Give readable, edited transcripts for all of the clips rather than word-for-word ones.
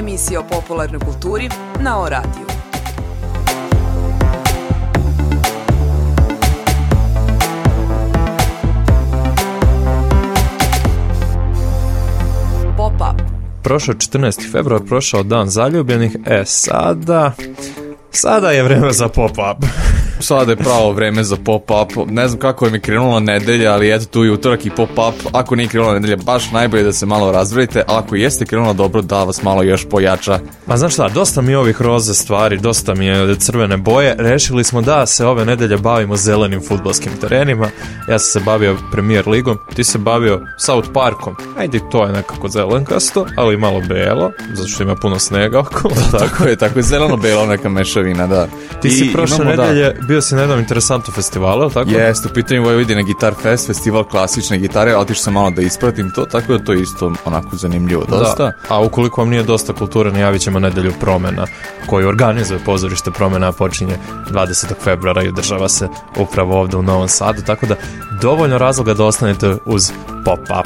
emisija o popularnoj kulturi na O-radiju. Pop-up. Prošao 14. februar, prošao dan zaljubljenih, sada je vreme za pop-up. Sada je pravo vreme za pop-up. Ne znam kako je mi krenula nedelja, ali eto tu je utorak i pop-up. Ako nije krenula nedelja, baš najbolje da se malo razvredite, ali ako jeste krenula dobro, da vas malo još pojača. Pa znaš šta, dosta mi je ovih roze stvari, dosta mi je crvene boje. Rešili smo da se ove nedelje bavimo zelenim fudbalskim terenima. Ja sam se bavio Premier ligom, ti se bavio South Parkom. Ajde, to je nekako zelenkasto, ali malo belo, zato što ima puno snega oko. Tako je zeleno-belo neka mešavina, da. Ti si prošle nedelje bio si na jednom interesantnom festivalu, tako? Jeste, u pitanju Vojvodine Guitar Fest, festival klasične gitare, ali otišao sam malo da ispratim to, tako da to je isto onako zanimljivo dosta. Da. A ukoliko vam nije dosta kulture, najavit ćemo nedelju promena koju organizuje pozorište Promena, počinje 20. februara i održava se upravo ovde u Novom Sadu, tako da dovoljno razloga da ostanete uz pop-up.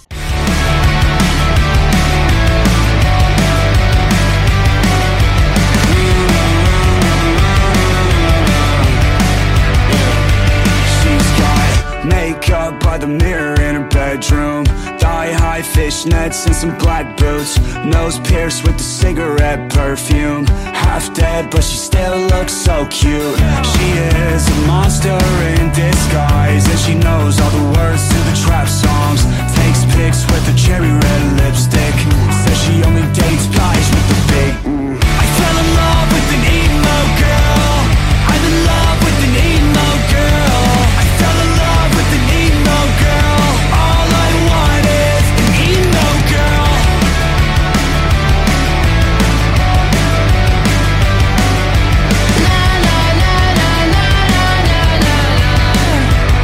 By the mirror in her bedroom, thigh-high fishnets and some black boots, nose pierced with the cigarette perfume, half dead but she still looks so cute. She is a monster in disguise, and she knows all the words to the trap songs, takes pics with a cherry red lipstick, says she only dates guys with the big I fell in love with an emo girl, I'm in love with an emo girl, I fell in love with an emo girl, all I want is an emo girl. Na na na na na na na na.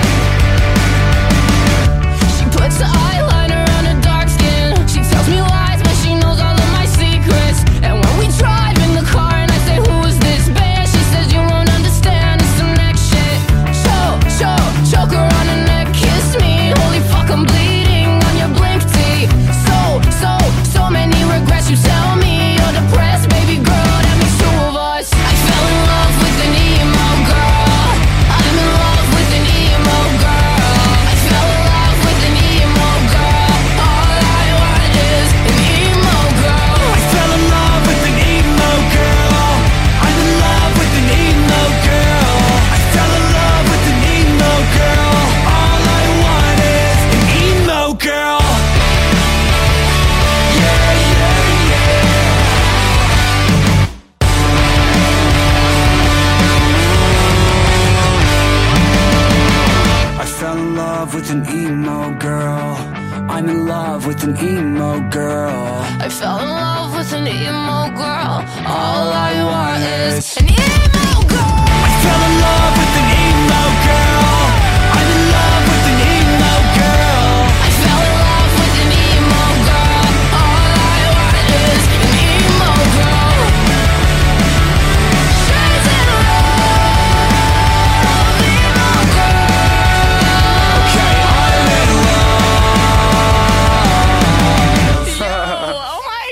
She puts the eyeliner on her dark skin. She tells me lies, but she knows all of my secrets. And when we drive in the car and I say, who is this band? She says you won't understand, it's some next shit. Choke her on her neck, kiss me. Holy fuck, I'm bleeding on your blink tee. So many regrets. You tell me you're depressed, baby girl. That makes two of us. I fell in love with an emo girl. I'm in love with an emo girl. I fell in love with an emo girl. All I want is an emo girl. I fell in love with an emo girl. I'm in love with an emo girl. I fell in love with an emo girl. All I want is an emo girl. I fell in love with an emo girl. I'm in love with an emo girl. I fell in love with an emo girl. All I want is an emo girl. I fell in love with an emo girl. I'm in love with an emo girl. I fell in love with an emo girl. All I want is an emo girl. Shades in a row, emo girl. Okay, I'm in love. Oh my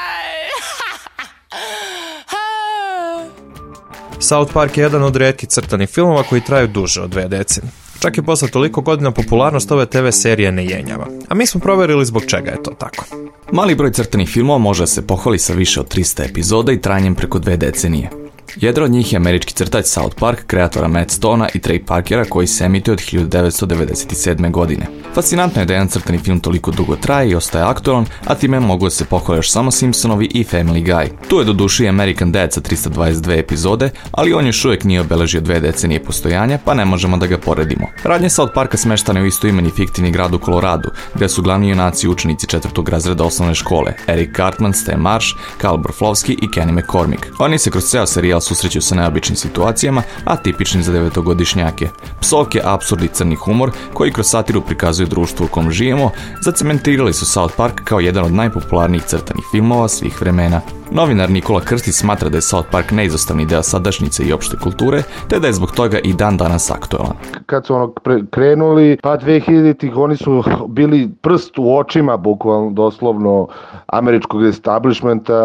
god. South Park je jedan od retkih crtanih filmova koji traju duže od 2 decenije. Čak i posle toliko godina popularnost ove TV serije ne jenjava. A mi smo proverili zbog čega je to tako. Mali broj crtanih filmova može se pohvali sa više od 300 epizoda i trajanjem preko 2 decenije. Jedan od njih je američki crtač South Park, kreatora Matt Stonea i Trey Parkera, koji se emituje od 1997. godine. Fascinantno je da jedan crtani film toliko dugo traje i ostaje aktualan, a time mogu da se pohvale još samo Simpsonovi i Family Guy. Tu je doduše i American Dad sa 322 epizode, ali on još uvijek nije obeležio 2 decenije postojanja, pa ne možemo da ga poredimo. Radnje South Parka smeštane u istoimeni fiktivni grad u Koloradu, gde su glavni junaci učenici 4. razreda osnovne škole, Eric Cartman, Stan Marsh, Kyle Broflovski i Kenny McCormick. Oni se kroz ceo serijal susreću sa neobičnim situacijama, a tipičnim za 9-godišnjake. Psovke, apsurd i crni humor, koji kroz satiru prikazuju društvo u kom živimo, zacementirali su South Park kao jedan od najpopularnijih crtanih filmova svih vremena. Novinar Nikola Krstić smatra da je South Park neizostavni deo sadašnjice i opšte kulture, te da je zbog toga i dan danas aktualan. Kad su krenuli, pa 2000-ih oni su bili prst u očima, bukvalno doslovno, američkog establishmenta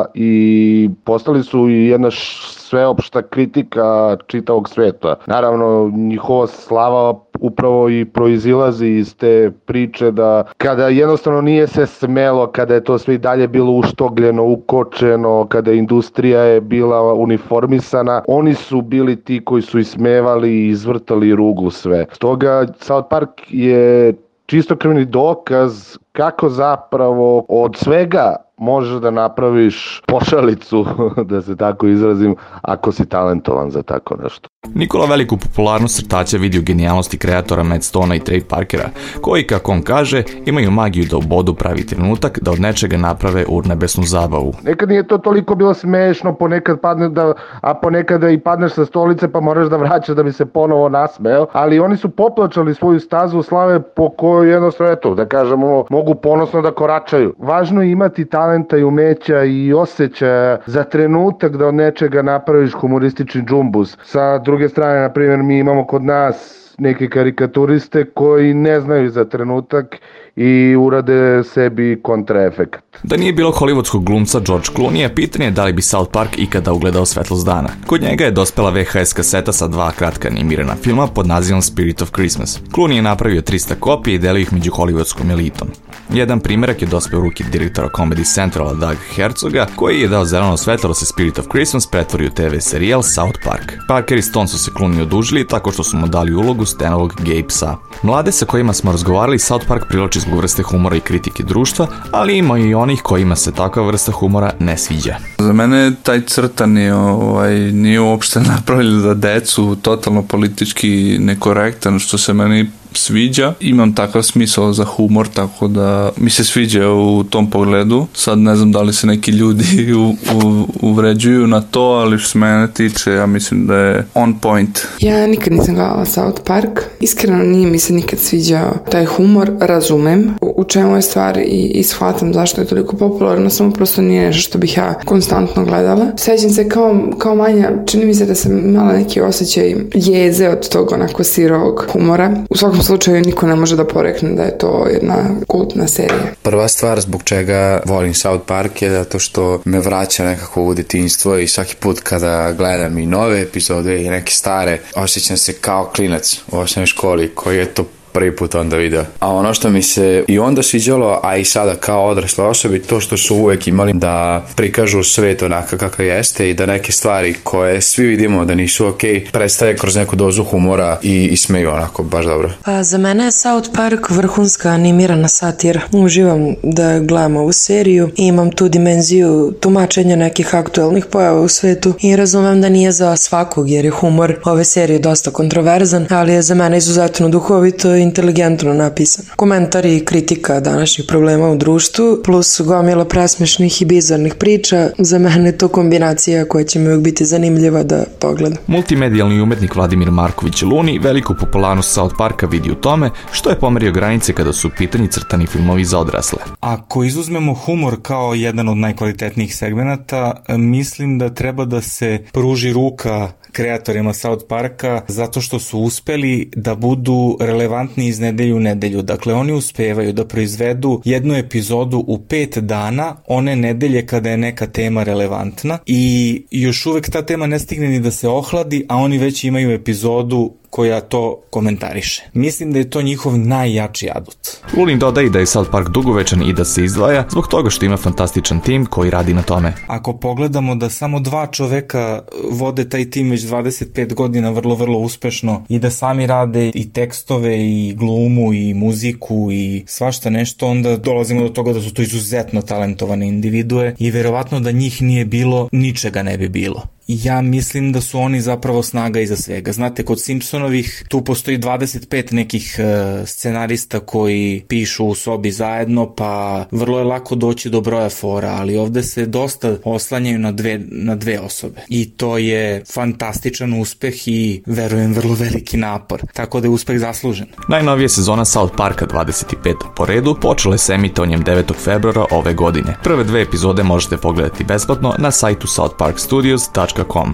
i postali su i jedna sveopšta kritika čitavog sveta. Naravno, njihova slava upravo i proizilazi iz te priče da kada jednostavno nije se smelo, kada je to sve i dalje bilo uštogljeno, ukočeno, kada industrija je bila uniformisana, oni su bili ti koji su ismevali i izvrtali ruglu sve. Stoga South Park je čistokrvni dokaz kako zapravo od svega možeš da napraviš pošalicu, da se tako izrazim, ako si talentovan za tako nešto. Nikola veliku popularnost crtača vidi u genijalnosti kreatora Matt Stonea i Trey Parkera, koji, kako on kaže, imaju magiju da ubodu pravi trenutak, da od nečega naprave urnebesnu zabavu. Nekad nije to toliko bilo smešno, ponekad ponekad i padneš sa stolice pa moraš da vraćaš da bi se ponovo nasmeo, ali oni su poplačali svoju stazu slave po kojoj jednostavno, eto, da kažemo, mogu ponosno da koračaju. Važno je imati talenta i umeća i osjećaja za trenutak da od nečega napraviš humoristični džumbus. Sa druge strane, na primjer, mi imamo kod nas neke karikaturiste koji ne znaju za trenutak i urade sebi kontraefekat. Da nije bilo hollywoodskog glumca George Clooney, pitanje je da li bi South Park ikada ugledao svetlost dana. Kod njega je dospela VHS kaseta sa 2 kratka animirana filma pod nazivom Spirit of Christmas. Clooney je napravio 300 kopija i delio ih među hollywoodskom elitom. Jedan primjerak je dospeo u ruke direktora Comedy Centrala Doug Herzoga, koji je dao zeleno svetlo da se Spirit of Christmas pretvori u TV serijal South Park. Parker i Stone su se Clooney odužili tako što su mu dali ulogu Stanovog gay psa. Mlade sa kojima smo razgovarali South Park privlači zbog vrste humora i kritike društva, ali ima i onih kojima se takva vrsta humora ne sviđa. Za mene taj crtan nije uopšte napravljen za decu, totalno politički nekorektan, što se meni sviđa. Imam takav smisao za humor, tako da mi se sviđa u tom pogledu. Sad ne znam da li se neki ljudi uvređuju na to, ali što se mene tiče, ja mislim da je on point. Ja nikad nisam gledala South Park. Iskreno nije mi se nikad sviđao taj humor. Razumem u čemu je stvar i shvatam zašto je toliko popularno, samo prosto nije nešto što bih ja konstantno gledala. Sećam se kao manja, čini mi se da sam imala neki osjećaj jeze od tog onako sirovog humora. U svakom slučaju niko ne može da porekne da je to jedna kultna serija. Prva stvar zbog čega volim South Park je zato što me vraća nekako u detinjstvo i svaki put kada gledam i nove epizode i neke stare, osjećam se kao klinac u osnovnoj školi koji je to prvi put onda video. A ono što mi se i onda sviđalo, a i sada kao odrasle osobi, to što su uvek imali da prikažu svet onaka kakav jeste i da neke stvari koje svi vidimo da nisu okej, predstave kroz neku dozu humora i smeju onako baš dobro. Pa za mene je South Park vrhunska animirana satira. Uživam da gledam ovu seriju i imam tu dimenziju tumačenja nekih aktuelnih pojava u svetu i razumem da nije za svakog jer je humor ove serije dosta kontroverzan, ali je za mene izuzetno duhovito i inteligentno napisano. Komentari i kritika današnjih problema u društvu, plus gomila presmešnih i bizarnih priča, za mene je to kombinacija koja će mi uvijek biti zanimljiva da pogledam. Multimedijalni umetnik Vladimir Marković Luni veliku popularnost South Parka vidi u tome što je pomerio granice kada su u pitanju crtani filmovi za odrasle. Ako izuzmemo humor kao jedan od najkvalitetnijih segmenata, mislim da treba da se pruži ruka kreatorima South Parka zato što su uspeli da budu relevantni iz nedelje u nedelju. Dakle, oni uspevaju da proizvedu jednu epizodu u 5 dana, one nedelje kada je neka tema relevantna i još uvek ta tema ne stigne ni da se ohladi, a oni već imaju epizodu koja to komentariše. Mislim da je to njihov najjači adut. Lunin dodaje da je South Park dugovečan i da se izdvaja zbog toga što ima fantastičan tim koji radi na tome. Ako pogledamo da samo 2 čoveka vode taj tim već 25 godina vrlo uspešno i da sami rade i tekstove i glumu i muziku i svašta nešto, onda dolazimo do toga da su to izuzetno talentovane individue i verovatno da njih nije bilo, ničega ne bi bilo. ja mislim da su oni zapravo snaga iza svega. Znate, kod Simpsonovih tu postoji 25 nekih scenarista koji pišu u sobi zajedno, pa vrlo je lako doći do broja fora, ali ovde se dosta oslanjaju na dve osobe. I to je fantastičan uspeh i verujem vrlo veliki napor. Tako da je uspeh zaslužen. Najnovija sezona South Parka 25. po redu počela je s emitovanjem 9. februara ove godine. Prve 2 epizode možete pogledati besplatno na sajtu southparkstudios.com.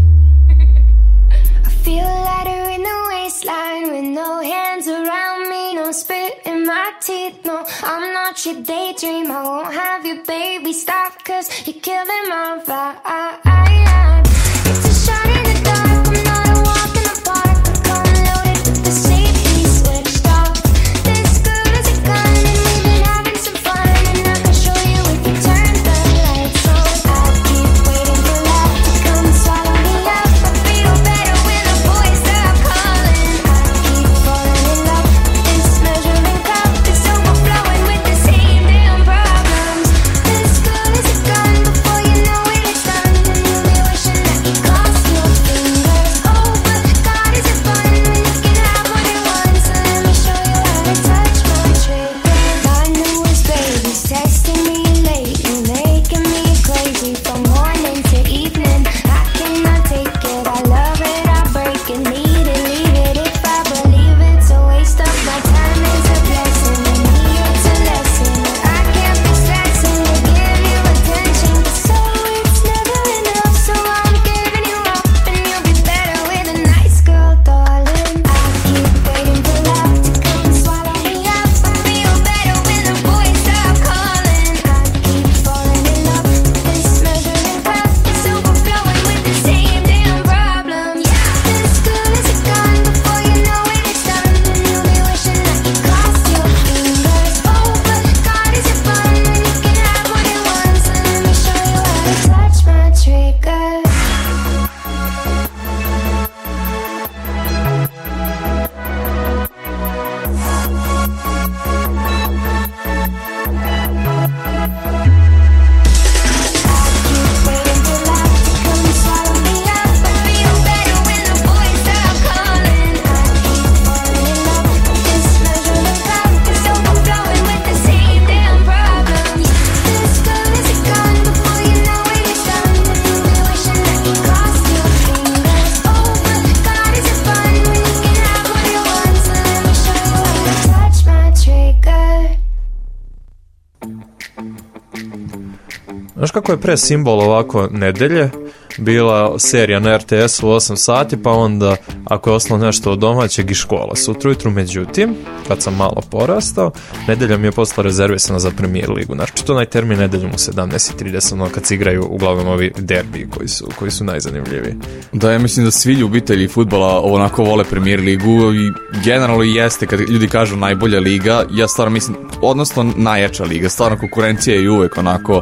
Znaš kako je pre simbol ovako nedelje bila serija na RTS-u u 8 sati, pa onda ako je osnovno nešto od domaćeg i škola sutra ujutru. Međutim, kad sam malo porastao, nedelja mi je postala rezervisana za Premier ligu. Znači, to najtermin nedeljom u 17:30, ono kad se igraju uglavnom ovi derbi koji su najzanimljiviji. Da, ja mislim da svi ljubitelji fudbala onako vole Premier ligu i generalno i jeste, kad ljudi kažu najbolja liga, ja stvarno mislim, odnosno najjača liga, stvarno konkurencija je uvek onako,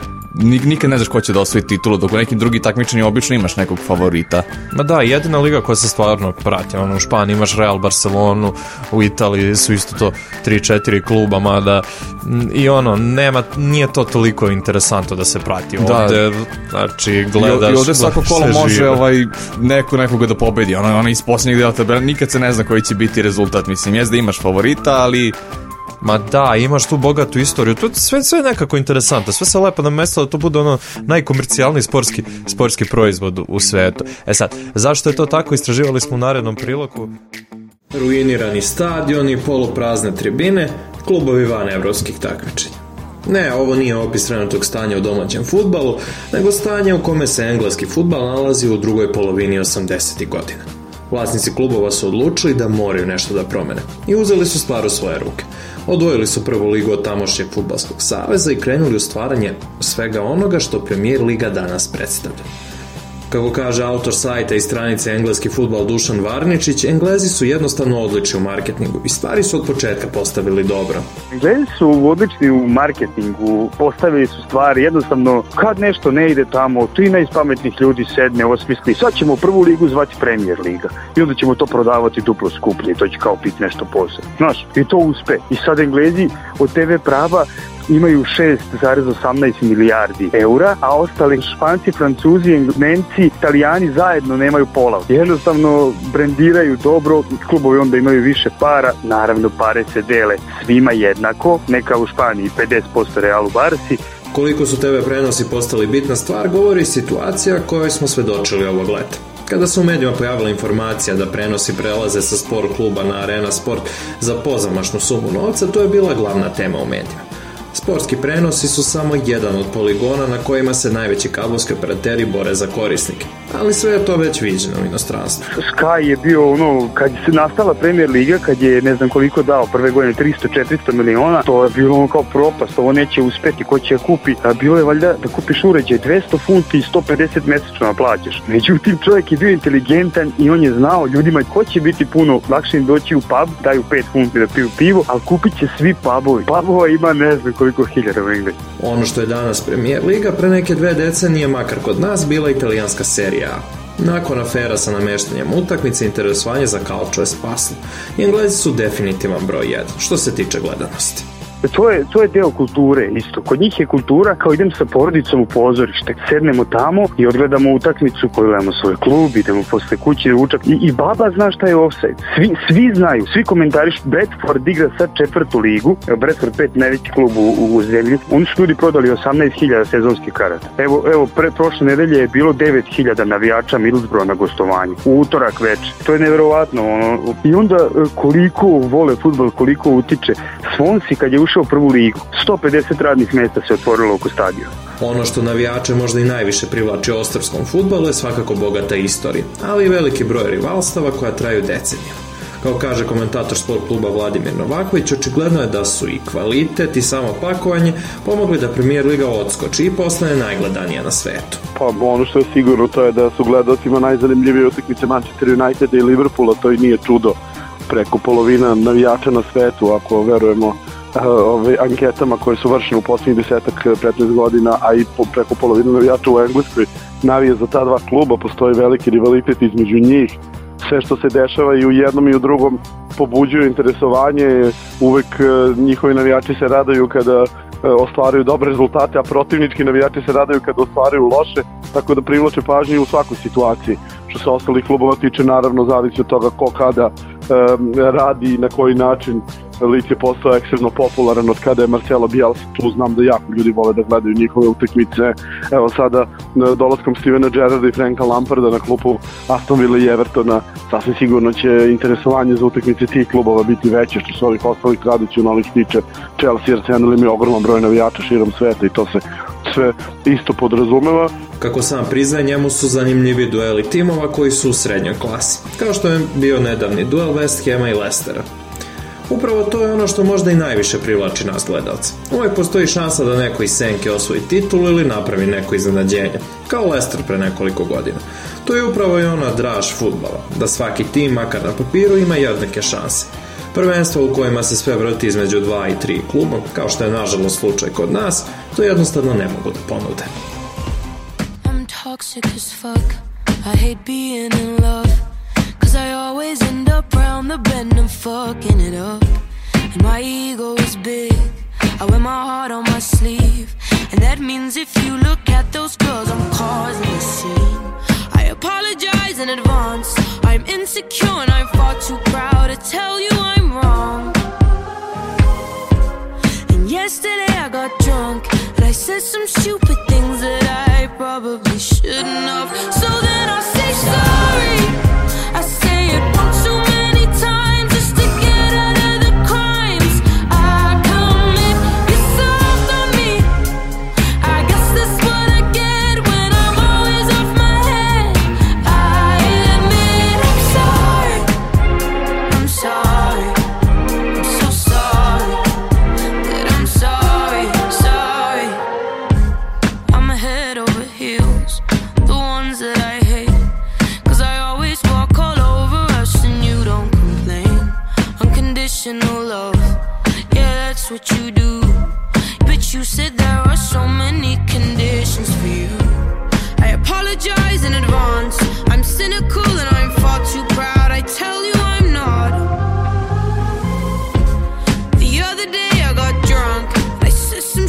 nikad ne znaš ko će da osvoji titulu, dok u nekim drugim takmičenjima obično imaš nekog favorita. Ma da, jedina liga koja se stvarno prati, u Španiji imaš Real Barcelonu, u Italiji su isto to 3-4 kluba, mada i nije to toliko interesantno da se prati ovde, znači gledaš. I ovde svako kolo može nekoga da pobedi, ono iz posljednjeg dela tabela, nikad se ne zna koji će biti rezultat, mislim, da imaš favorita, ali ma da, imaš tu bogatu istoriju, to sve nekako interesantno, sve se lepo namestilo da to bude najkomercijalniji sportski proizvod u svetu. Sad, zašto je to tako, istraživali smo u narednom prilogu. Ruinirani stadioni, poluprazne tribine, klubovi van evropskih takmičenja. Ne, ovo nije opis trenutnog stanja u domaćem fudbalu, nego stanje u kome se engleski fudbal nalazi u drugoj polovini 80. godina. Vlasnici klubova su odlučili da moraju nešto da promene i uzeli su stvar u svoje ruke. Odvojili su prvu ligu od tamošnjeg fudbalskog saveza i krenuli u stvaranje svega onoga što Premier liga danas predstavlja. Kako kaže autor sajta i stranice Engleski fudbal Dušan Varničić, Englezi su jednostavno odlični u marketingu i stvari su od početka postavili dobro. Englezi su odlični u marketingu, postavili su stvari, jednostavno kad nešto ne ide tamo, 13 pametnih ljudi sedne, osmisli, sad ćemo prvu ligu zvati Premier liga i onda ćemo to prodavati duplo skuplje, to će kao biti nešto posebno. Znaš, i to uspe. I sad Englezi od TV prava imaju 6,18 milijardi eura, a ostali Španci, Francuzi, Nemci, Italijani zajedno nemaju pola. Jednostavno brendiraju dobro, klubovi onda imaju više para, naravno pare se dele svima jednako, neka u Španiji 50% Realu Barsi. Koliko su TV prenosi postali bitna stvar govori situacija kojoj smo svedočili ovog leta. Kada se u medijima pojavila informacija da prenosi prelaze sa sport kluba na Arena Sport za pozamašnu sumu novca, to je bila glavna tema u medijima. Sportski prenosi su samo jedan od poligona na kojima se najveći kablovski operateri bore za korisnike, ali sve je to već viđeno u inostranstvu. Sky je bio kad se nastala Premier Liga, kad je ne znam koliko dao prve godine, 300-400 miliona, to je bilo kao propast, ovo neće uspeti, ko će kupi, a bilo je valjda da kupiš uređaj 200 funti i 150 mesečno plaćaš. Međutim, čovjek je bio inteligentan i on je znao ljudima ko će biti puno lakše im doći u pub, daju 5 funti da piju pivo, ali kupit će svi pubovi. Pubova ima ne znam koliko hiljada u Englesku. Ono što je danas Premier Liga, pre neke 2 decenije, makar kod nas, bila italijanska serija A. Nakon afera sa namještanjem utakmice, interesovanje za kalčo je spaslo. I Englezi su definitivan broj 1, što se tiče gledanosti. To je deo kulture isto. Kod njih je kultura kao idem sa porodicom u pozorište. Sednemo tamo i odgledamo utakmicu, pogledamo svoj klub, idemo posle kući da učak. I baba zna šta je offside. Svi znaju, svi komentariš. Bradford igra sad 4. ligu. Bradford 5 najveći klub u zemlji. Oni su ljudi prodali 18.000 sezonskih karata. Evo prošle nedelje je bilo 9.000 navijača Middlesbrougha na gostovanju. U utorak večer. To je neverovatno. I onda koliko vole fudbal, koliko utiče. Swansea kad je ušao u prvu ligu, 150 radnih mjesta se otvorilo oko stadiona. Ono što navijače možda i najviše privlači austrijskom fudbalu je svakako bogata istorija, ali i veliki broj rivalstava koja traju decenijama. Kao kaže komentator sport kluba Vladimir Novaković, očigledno je da su i kvalitet i samo pakovanje pomogli da Premier Liga odskoči i postane najgledanija na svetu. Pa ono što je sigurno to je da su gledalcima najzanimljivije utakmice Manchester Uniteda i Liverpoola, to i nije čudo. Preko polovina navijača na svetu, ako verujemo anketama koje su vršene u posljednjih 10-15 godina, a i preko polovina navijača u Engleskoj navije za ta dva kluba, postoji veliki rivalitet između njih. Sve što se dešava i u jednom i u drugom pobuđuje interesovanje, uvek njihovi navijači se raduju kada ostvaruju dobre rezultate, a protivnički navijači se raduju kada ostvaruju loše, tako da privlače pažnju u svakoj situaciji. Što se ostalih klubova tiče, naravno zavisi od toga ko kada radi i na koji način. Lit je postao ekstremno popularan od kada je Marcelo Bielsa tu, znam da jako ljudi vole da gledaju njihove utakmice. Evo sada dolaskom Stevena Gerrarda i Franka Lamparda na klupu Aston Villa i Evertona, sasvim sigurno će interesovanje za utakmice tih klubova biti veće. Što se ovih ostalih tradicionalnih tiče, Chelsea, Arsenal ima ogroman broj navijača širom sveta i to se sve isto podrazumeva. Kako sam priznaje, njemu su zanimljivi dueli timova koji su u srednjoj klasi, kao što je bio nedavni duel West Hama i Leicestera. Upravo to je ono što možda i najviše privlači nas gledalce. Uvijek postoji šansa da neko iz senke osvoji titulu ili napravi neko iznenađenje, kao Leicester pre nekoliko godina. To je upravo i ona draž fudbala, da svaki tim, makar na papiru, ima jednake šanse. Prvenstva u kojima se sve vrti između 2 i 3 kluba, kao što je nažalost slučaj kod nas, to jednostavno ne mogu da ponude. I'm toxic as fuck. I hate being in love. Cause I always end up round the bend and fucking it up. And my ego is big, I wear my heart on my sleeve. And that means if you look at those girls, I'm causing a scene. I apologize in advance, I'm insecure and I'm far too proud to tell you I'm wrong. And yesterday I got drunk and I said some stupid things that I probably shouldn't have. So then I'll say sorry. I say it one too many times just to get out of the crimes I commit. You're soft on me. I guess that's what I get when I'm always off my head. I admit I'm sorry. I'm sorry. I'm so sorry that I'm sorry. Sorry. I'm head over heels. The ones that I hate. Cause I always walk all over us and you don't complain. Unconditional love, yeah, that's what you do. But you said there are so many conditions for you. I apologize in advance. I'm cynical and I'm far too proud. I tell you I'm not. The other day I got drunk. I said some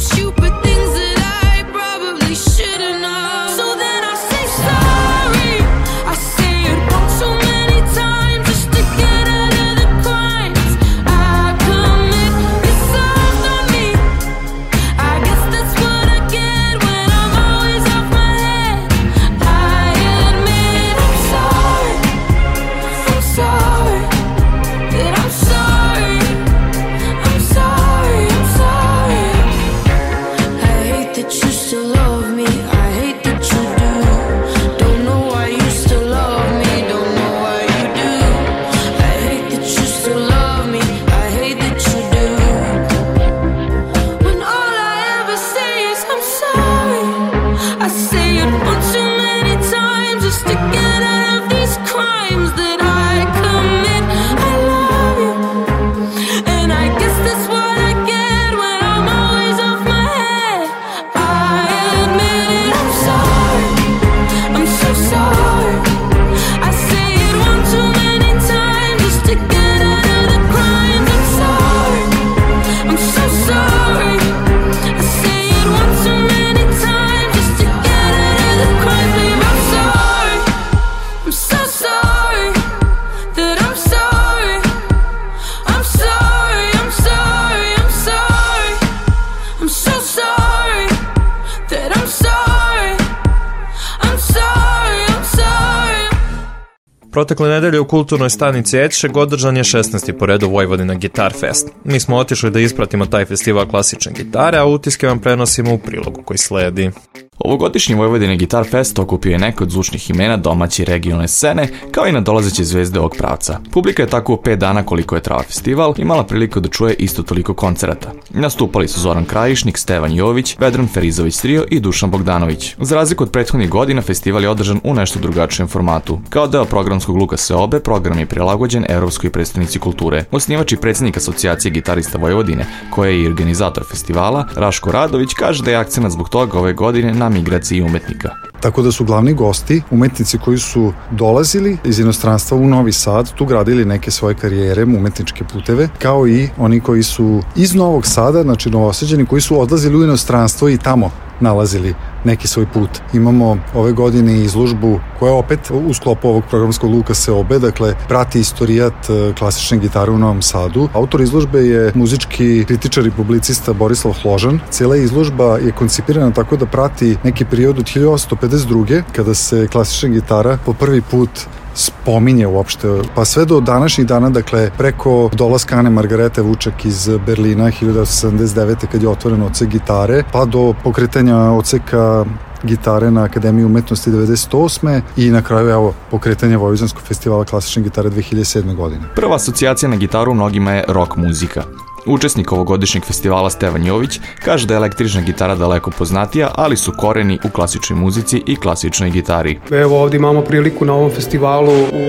Protekle nedelje u kulturnoj stanici Ečeg održan je 16. po redu Vojvodina Guitar Fest. Mi smo otišli da ispratimo taj festival klasične gitare, a utiske vam prenosimo u prilogu koji sledi. Ovogodišnji Vojvodina Guitar Fest okupio je neke od zvučnih imena domaće i regionalne scene, kao i nadolazeće zvezde ovog pravca. Publika je tako u 5 dana koliko je trajao festival imala priliku da čuje isto toliko koncerata. Nastupali su Zoran Krajišnik, Stevan Jović, Vedran Ferizović Trio i Dušan Bogdanović. Za razliku od prethodnih godina, festival je održan u nešto drugačijem formatu. Kao deo programskog luka Seobe, program je prilagođen Evropskoj prestonici kulture. Osnivač i predsjednik Asocijacije gitarista Vojvodine, koja je i organizator festivala, Raško Radović, kaže da je akcenat zbog toga ove godine na migraciji umetnika. Tako da su glavni gosti umetnici koji su dolazili iz inostranstva u Novi Sad, tu gradili neke svoje karijere, umetničke puteve, kao i oni koji su iz Novog Sada, znači Novosađani, koji su odlazili u inostranstvo i tamo nalazili neki svoj put. Imamo ove godine izložbu koja je opet u sklopu ovog programskog luka Seobe, dakle prati istorijat klasične gitare u Novom Sadu. Autor izložbe je muzički kritičar i publicista Borislav Hložan. Cijela izložba je koncipirana tako da prati neki period od 1852. kada se klasična gitara po prvi put spominje uopšte, pa sve do današnjih dana, dakle preko dolaska Ane Margarete Vučak iz Berlina 1979. kad je otvoren odsek gitare, pa do pokretanja odseka gitare na Akademiji umetnosti 1998. i na kraju evo pokretanje Vojvođanskog festivala klasične gitare 2007. godine. Prva asocijacija na gitaru mnogima je rock muzika. Učesnik ovogodišnjeg festivala Stevan Jović kaže da je električna gitara daleko poznatija, ali su koreni u klasičnoj muzici i klasičnoj gitari. Evo ovdje imamo priliku na ovom festivalu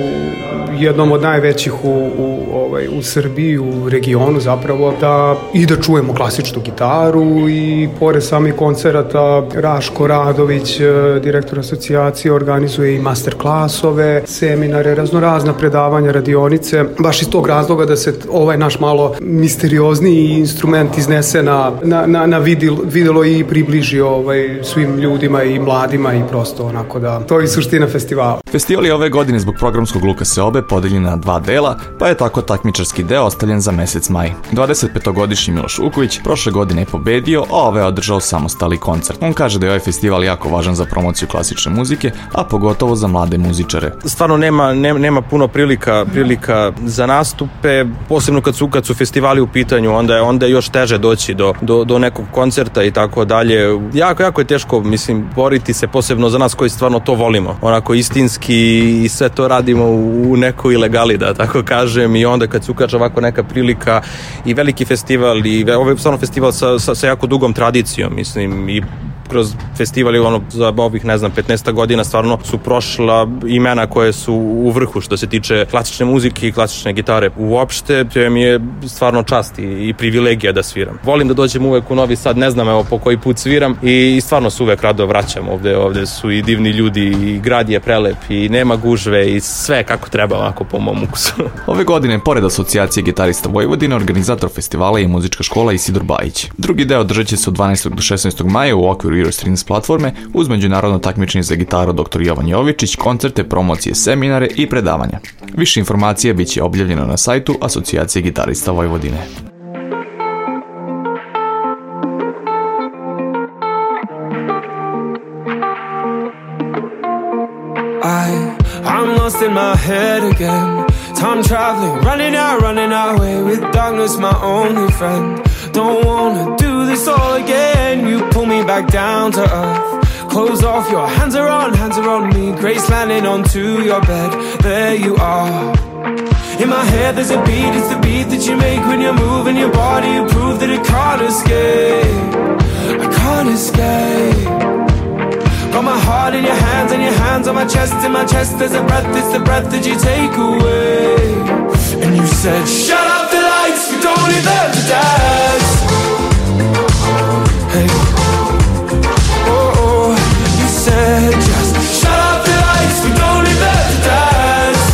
u jednom od najvećih u Srbiji, u regionu zapravo, da čujemo klasičnu gitaru i pored samih koncerata Raško Radović, direktor asocijacije, organizuje i master klasove, seminare, raznorazna predavanja, radionice, baš iz tog razloga da se ovaj naš malo misteriozniji instrument iznese na videlo i približi svim ljudima i mladima i prosto onako da to je suština festivala. Festival je ove godine zbog programskog luka Seobe podeljen na 2 dela, pa je tako takmičarski deo ostavljen za mesec maj. 25-godišnji Miloš Vuković prošle godine je pobedio, a ove je održao samostalni koncert. On kaže da je ovaj festival jako važan za promociju klasične muzike, a pogotovo za mlade muzičare. Stvarno nema puno prilika za nastupe, posebno kad su festivali u pitanju, onda je još teže doći do nekog koncerta i tako dalje. Jako je teško, mislim, boriti se, posebno za nas koji stvarno to volimo. Onako istinski i sve to radimo u nekoj ilegali, da tako kažem, i onda kad se ukaže ovako neka prilika i veliki festival i ovo je stvarno festival sa jako dugom tradicijom, mislim, i kroz festivali za ovih 15 godina stvarno su prošla imena koje su u vrhu što se tiče klasične muzike i klasične gitare. Uopšte to mi je stvarno čast i privilegija da sviram. Volim da dođem uvek u Novi Sad, ne znam evo po koji put sviram i stvarno se uvek rado vraćam ovde su i divni ljudi i grad je prelep i nema gužve i sve kako treba ovako po mom ukusu. Ove godine, pored Asocijacije gitarista Vojvodine, organizator festivala je muzička škola Isidor Bajić. Drugi deo održat će se od 12. do 16. maja u okviru Eurostrings platforme uz međunarodno takmičenje za gitaru dr. Jovan Jovičić, koncerte, promocije, seminare i predavanja. Više informacija bit će objavljeno na sajtu Asocijacije gitarista Vojvodine. I'm lost in my head again. Time traveling, running away with darkness, my only friend. Don't wanna do this all again. You pull me back down to earth. Close off, your hands are on me. Grace landing onto your bed. There you are. In my head there's a beat, it's the beat that you make when you're moving your body. You prove that it can't escape. I can't escape. Got my heart in your hands and your hands on my chest. In my chest there's a breath, it's the breath that you take away. And you said, shut up the lights, we don't need them to dance. Hey, oh, you said just shut up the lights, we don't need them to dance.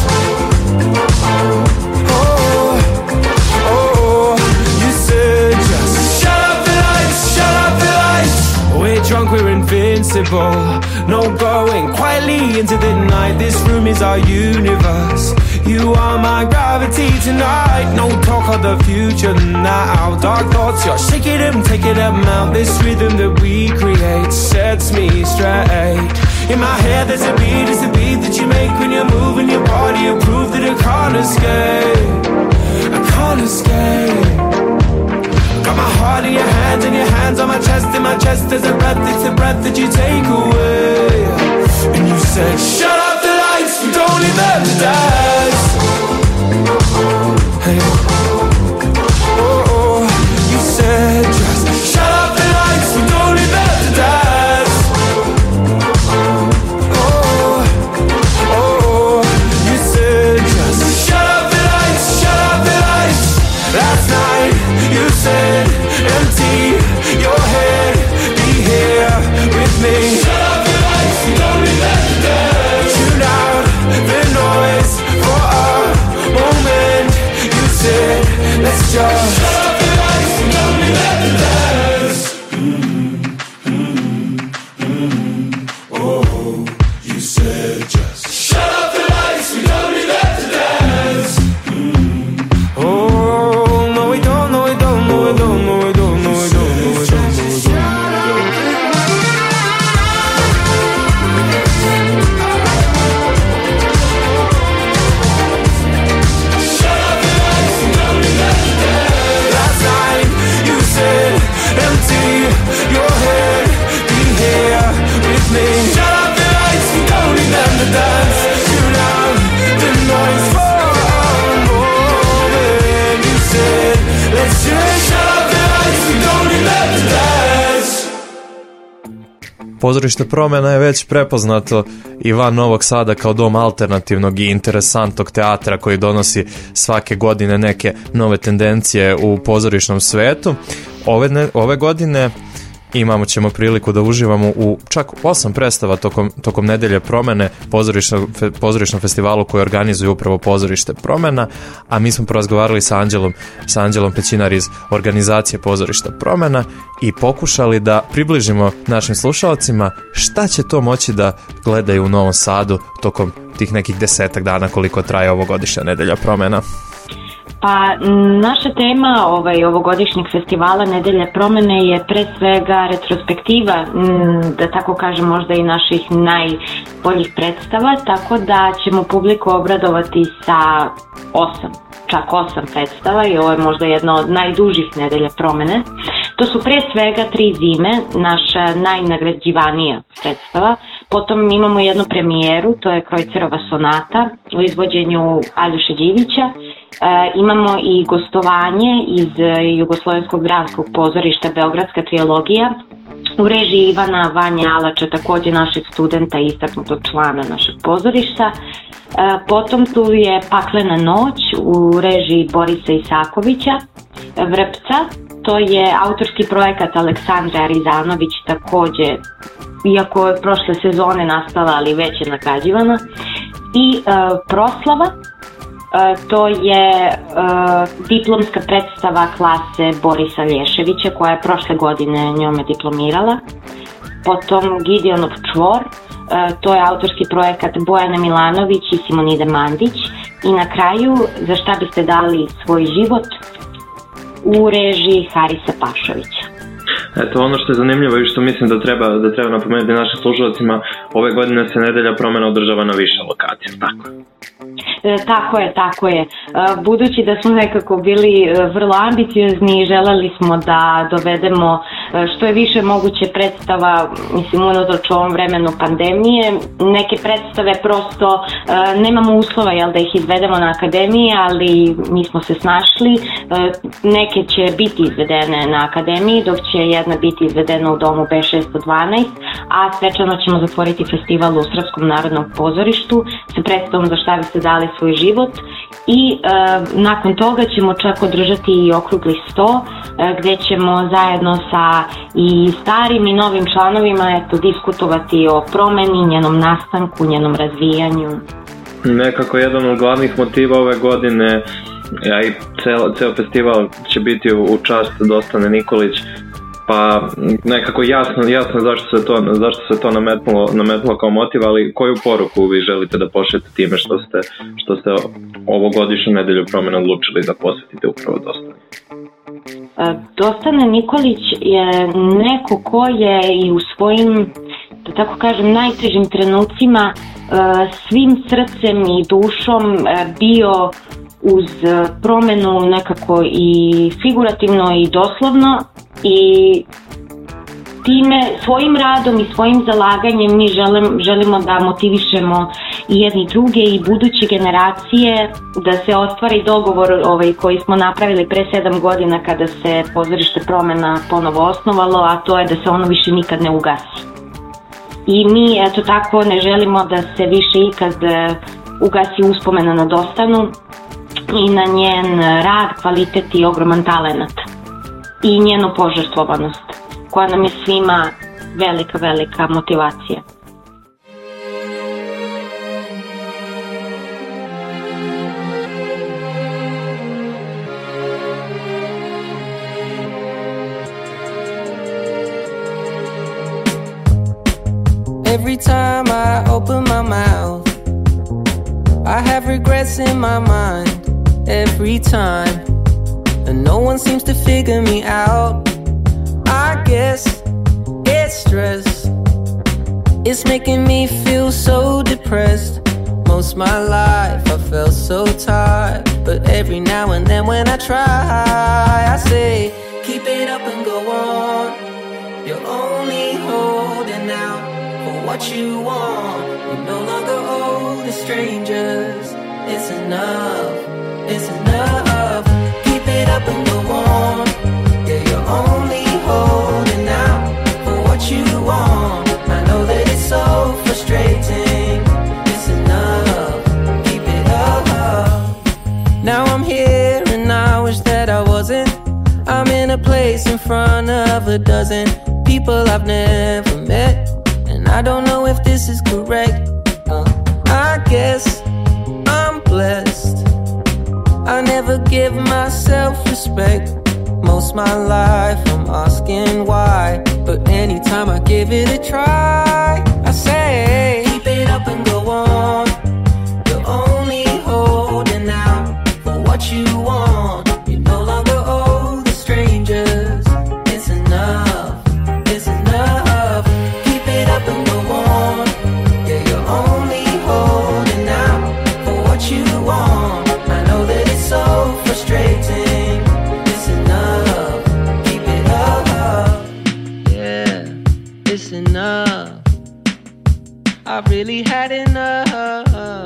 Oh, you said just shut up the lights, we're drunk, we're invincible. No going quietly into the night. This room is our universe. You are my gravity tonight. No talk of the future now. Dark thoughts, you're shaking them, taking them out. This rhythm that we create sets me straight. In my head there's a beat, it's a beat that you make when you're moving your body. You prove that I can't escape, I can't escape. Got my heart in your hands on my chest. In my chest there's a breath, it's a breath that you take away. And you said, shut up the lights, we don't need them to dance. Hey. Oh, you said just shut up the lights, we don't need them to dance. Oh, you said just shut up the lights, shut up the lights. Last night you said empty your head, be here with me. Shut up the lights, we don't need them to dance. Tune out the noise for a moment. You said let's just shut up the lights, we don't need them to dance. Oh, you said just shut up the lights, we don't need them to dance. Oh, no we don't, no we don't, no we don't, no we don't, no we don't, no we don't, no we don't. Last night you said empty your head, be here with me. Shut up the lights, we don't need them to dance. Tune out the noise for a moment. You said let's just shut up the lights, we don't need them to dance. Pozorište Promena je već prepoznato i van Novog Sada kao dom alternativnog i interesantnog teatra koji donosi svake godine neke nove tendencije u pozorišnom svetu. Ove godine ćemo priliku da uživamo u čak 8 predstava tokom nedelje Promene, pozorišnom festivalu koji organizuju upravo Pozorište Promena, a mi smo porazgovarali sa Anđelom Pećinar iz organizacije Pozorišta Promena i pokušali da približimo našim slušalcima šta će to moći da gledaju u Novom Sadu tokom tih nekih 10 dana koliko traje ovogodišnja nedelja Promena. Pa naša tema ovogodišnjeg festivala Nedelje Promene je pre svega retrospektiva, da tako kažem, možda i naših najboljih predstava, tako da ćemo publiku obradovati sa 8 predstava i ovo je možda jedna od najdužih Nedelja Promene. To su pre svega 3 zime, naša najnagrađivanija predstava. Potom imamo jednu premijeru, to je Krojcerova sonata u izvođenju Aljoše Đivića. Imamo i gostovanje iz Jugoslovenskog dramskog pozorišta Beogradska trilogija u režiji Ivana Vanje Alača, takođe našeg studenta i istaknutog člana našeg pozorišta. Potom tu je Paklena noć u režiji Borisa Isakovića, Vrpca, to je autorski projekat Aleksandre Arizanović, takođe, iako je prošle sezone nastala, ali već je nagrađivana. I Proslava, to je diplomska predstava klase Borisa Lješevića koja je prošle godine njome diplomirala. Potom Gideonov čvor, to je autorski projekat Bojana Milanović i Simonide Mandić. I na kraju, Za šta biste dali svoj život, u režiji Harisa Pašovića. Eto, ono što je zanimljivo i što mislim da treba napomenuti našim slušalcima, ove godine se Nedelja Promena održava na više lokacija, tako? Tako je. Budući da smo nekako bili vrlo ambiciozni i želeli smo da dovedemo što je više moguće predstava, mislim, unatoč ovom vremenu pandemije. Neke predstave prosto nemamo uslova da ih izvedemo na akademiji, ali mi smo se snašli. Neke će biti izvedene na akademiji, dok će jedna biti izvedena u domu B612, a svečano ćemo zatvoriti festival u Srpskom narodnom pozorištu sa predstavom Za šta biste dali svoj život i nakon toga ćemo čak održati i okrugli sto gde ćemo zajedno sa i starim i novim članovima diskutovati o promeni, njenom nastanku, njenom razvijanju. Nekako jedan od glavnih motiva ove godine, a i ceo festival će biti u čast Dostane Nikolić, pa nekako jasno zašto se to nametnulo kao motiv, ali koju poruku vi želite da pošaljete time što ste ovogodišnju Nedelju Promena odlučili da posvetite upravo Dostane? Dostane Nikolić je neko ko je i u svojim, da tako kažem, najtežim trenucima svim srcem i dušom bio uz promenu nekako i figurativno i doslovno, i time, svojim radom i svojim zalaganjem mi želimo da motivišemo i jedni druge i buduće generacije, da se ostvari dogovor koji smo napravili pre 7 godina kada se pozorište Promena ponovo osnovalo, a to je da se ono više nikad ne ugasi. I mi eto tako ne želimo da se više ikad ugasi uspomena na Dostanu i na njen rad, kvalitet i ogroman talenat i njenu požrtvovanost, koja nam je svima velika, velika motivacija. Every time I open my mouth, I have regrets in my mind. Every time, and no one seems to figure me out. I guess it's stress. It's making me feel so depressed. Most my life I felt so tired, but every now and then when I try, I say, keep it up and go on. You're only holding out for what you want. You no longer owe the strangers. It's enough, it's enough. Keep it up and go on. Yeah, you're only holding out for what you want. I know that it's so frustrating. It's enough, keep it up. Now I'm here and I wish that I wasn't. I'm in a place in front of a dozen people I've never met, and I don't know if this is correct. I guess I'm blessed. I never give myself respect. Most my life I'm asking why, but anytime I give it a try, I say, keep it up and go on. You're only holding out for what you want. You no longer owe the strangers. It's enough, it's enough. Keep it up and go on. Yeah, you're only holding out for what you want. I know that it's so frustrating. It's enough, keep it up. Yeah, it's enough. I've really had enough.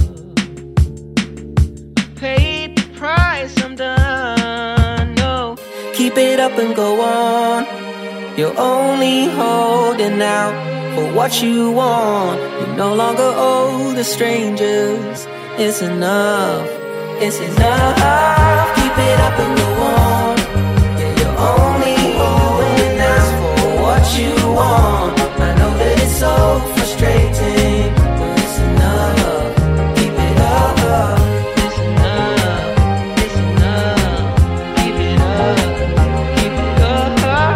Paid the price, I'm done. No, keep it up and go on. You're only holding out for what you want. You no longer owe the strangers. It's enough, it's enough. Keep it up and go on. Yeah, you're only holding out for what you want. I know that it's so frustrating, but it's enough. Keep it up. It's enough, it's enough. Keep it up, keep it up.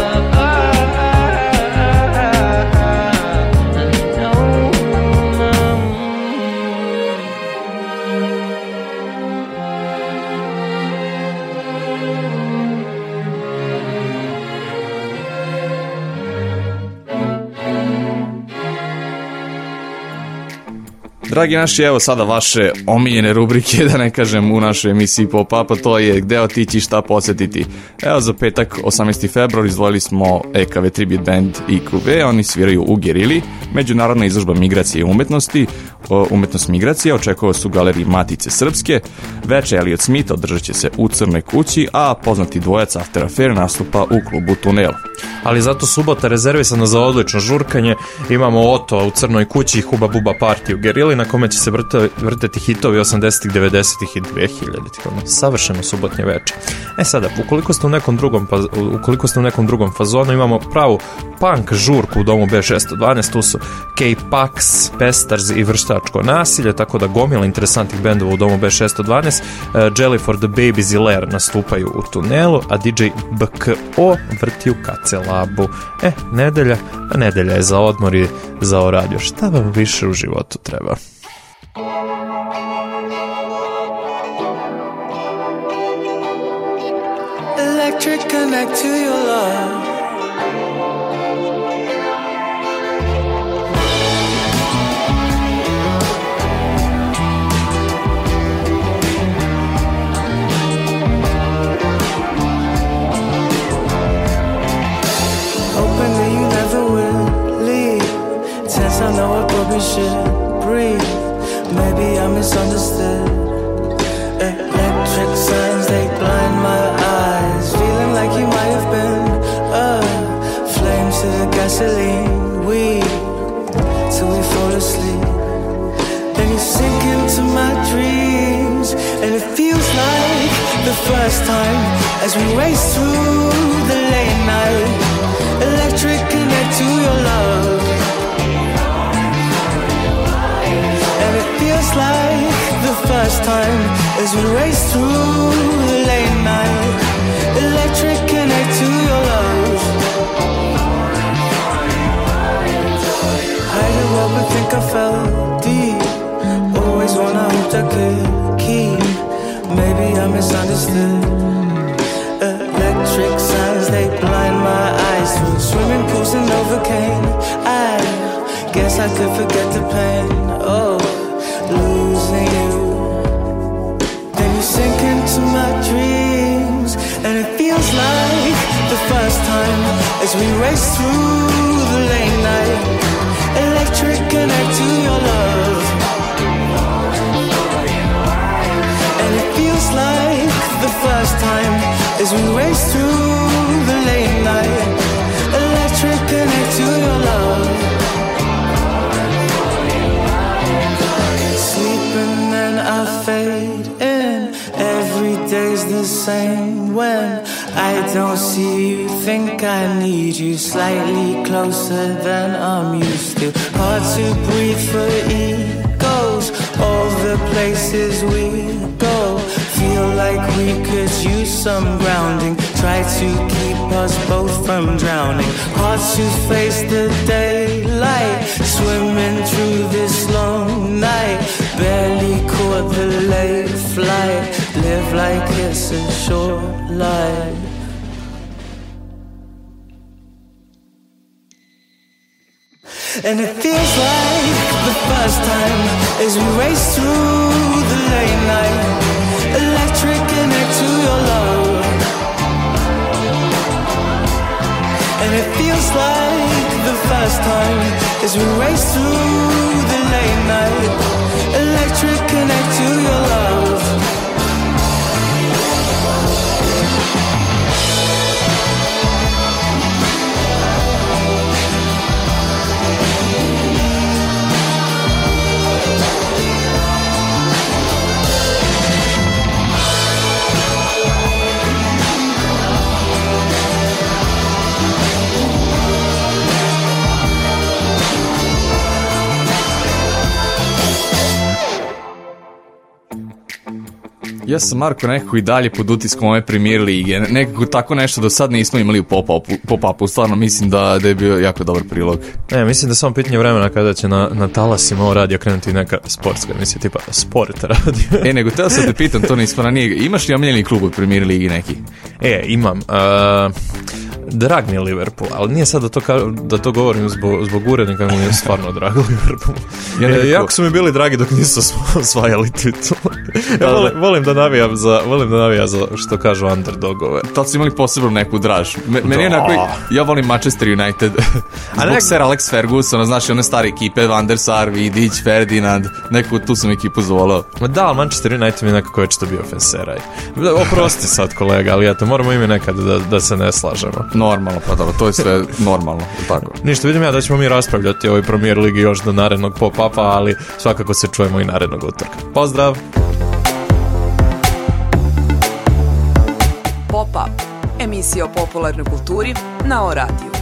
Dragi naši, evo sada vaše omiljene rubrike, da ne kažem, u našoj emisiji Pop-Up, to je gde otići, šta posjetiti. Evo za petak 18. februar izdvojili smo EKV Tribute Band IQV, oni sviraju u Gerili, međunarodna izložba migracije i umetnosti, umetnost migracije, očekuje su galeriji Matice Srpske, veče Elliot Smith održat će se u Crnoj kući, a poznati dvojac After Affair nastupa u klubu Tunel. Ali zato subota rezervisano za odlično žurkanje, imamo Oto u Crnoj kući i Huba Buba Party u Gerili, na kome će se vrteti hitovi 80-ih, 90-ih i 2000-ih, savršeno subotnje veče. Sada, ukoliko ste u nekom drugom fazonu, imamo pravu punk žurku u domu B612, tu su K-Pax, Pestars i Vrštačko nasilje, tako da gomila interesantnih bendova u domu B612, Jelly for the Babies i Lair nastupaju u Tunelu, a DJ BKO vrti u KC Labu. Nedelja je za odmor i za oradio. Šta vam više u životu treba? Electric connect to your love. as we race through the late night. Electric connect to your love, and it feels like the first time as we race through the late night. Electric connect to your love. I grew up and think I fell deep. Always wanna hope I could keep. Maybe I misunderstood. Electric signs, they blind my eyes through swimming pools and Novocaine. I guess I could forget the pain of losing you. Then you sink into my dreams, and it feels like the first time as we race through the late night. Electric connect to your love, and it feels like the first time as we race through the late night. Electric connect to your love. Sleep and then I fade in. Every day's the same when I don't see you. Think I need you slightly closer than I'm used to. Hard to breathe for egos. All the places we go feel like we could use some grounding. Try to keep us both from drowning. Hard to face the daylight. Swimming through this long night. Barely caught the late flight. Live like it's a short life. And it feels like the first time as we race through the late night. Electric connect to your love, and it feels like the first time as we race through the late night. Electric connect to your love. Ja sam, Marko, nekako i dalje pod utiskom ove Premier lige. Nekako tako nešto do sad nismo imali u pop-upu. Stvarno mislim da je bio jako dobar prilog. Ne, mislim da samo pitanje vremena kada će na talasima ovo radio krenuti neka sportska emisija, tipa Sport radio. Nego teo sam te pitam, to nismo na nije. Imaš li omiljeni klub od Premier ligi neki? Imam. Drag mi je Liverpool, ali nije sad da to govorim zbog urednika, mi je stvarno drago Liverpool. Jako su mi bili dragi dok nisu osvajali titul. Volim da navijam za što kažu underdogove. Tad su imali posebno neku draž. Meni je onako, ja volim Manchester United. Zbog Sir Alex Fergusona, znaš, one stare ekipe, Van der Sar, Vidić, Ferdinand, neku tu sam ekipu zvolao. Da, ali Manchester United mi je nekako već to bio ofenseraj. Oprosti sad kolega, ali eto, moramo ime nekad da se ne slažemo. Normalno, pa dobro, to je sve normalno, tako. Ništa, vidim ja da ćemo mi raspravljati o ovoj Premier ligi još do narednog pop-upa, ali svakako se čujemo i narednog utorka. Pozdrav! Pop-up, emisija o popularnoj kulturi na O radiju.